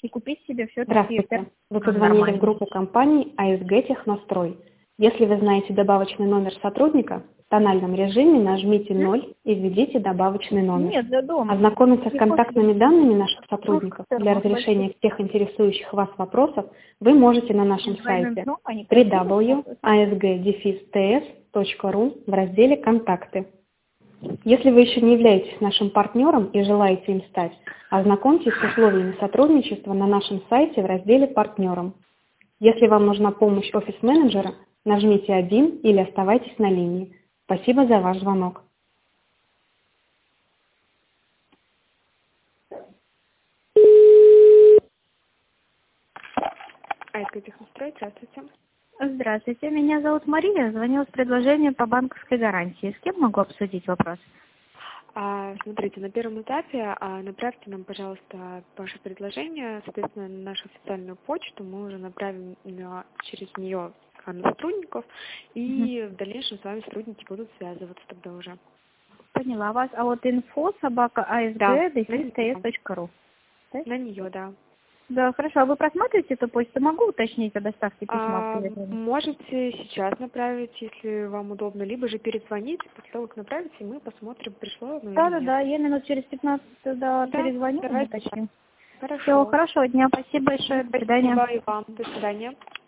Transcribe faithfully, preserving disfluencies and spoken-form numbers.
и купить себе все-таки... Здравствуйте. Вы позвонили в группу компаний а эс гэ Технострой. Если вы знаете добавочный номер сотрудника, в тональном режиме нажмите ноль и введите добавочный номер. Нет, за дом. Ознакомиться с Не контактными хочешь. данными наших сотрудников Ну, для разрешения всех интересующих вас вопросов вы можете на нашем сайте дабл ю дабл ю дабл ю точка а эс гэ дефис тэ эс точка ру в разделе «Контакты». Если вы еще не являетесь нашим партнером и желаете им стать, ознакомьтесь с условиями сотрудничества на нашем сайте в разделе «Партнерам». Если вам нужна помощь офис-менеджера, нажмите один или оставайтесь на линии. Спасибо за ваш звонок. а эс гэ Технострой, здравствуйте. Здравствуйте, меня зовут Мария. Звонила с предложением по банковской гарантии. С кем могу обсудить вопрос? А, смотрите, на первом этапе а, направьте нам, пожалуйста, ваше предложение, соответственно, на нашу официальную почту. Мы уже направим на, через нее на сотрудников, и Угу. в дальнейшем с вами сотрудники будут связываться тогда уже. Поняла вас. А вот инфо собака а эс гэ дефис тэ эс точка ру. Да? На нее, да. Да, хорошо. А вы просматриваете эту почту? Могу уточнить о доставке письма? А, можете сейчас направить, если вам удобно, либо же перезвонить, после того, как направите, мы посмотрим, пришло оно Да, или да, нет. да. Я минут через пятнадцать туда Да, перезвоню и давайте. уточню. Хорошо. Всего хорошего дня. Спасибо большое. До свидания. Спасибо и вам. До свидания.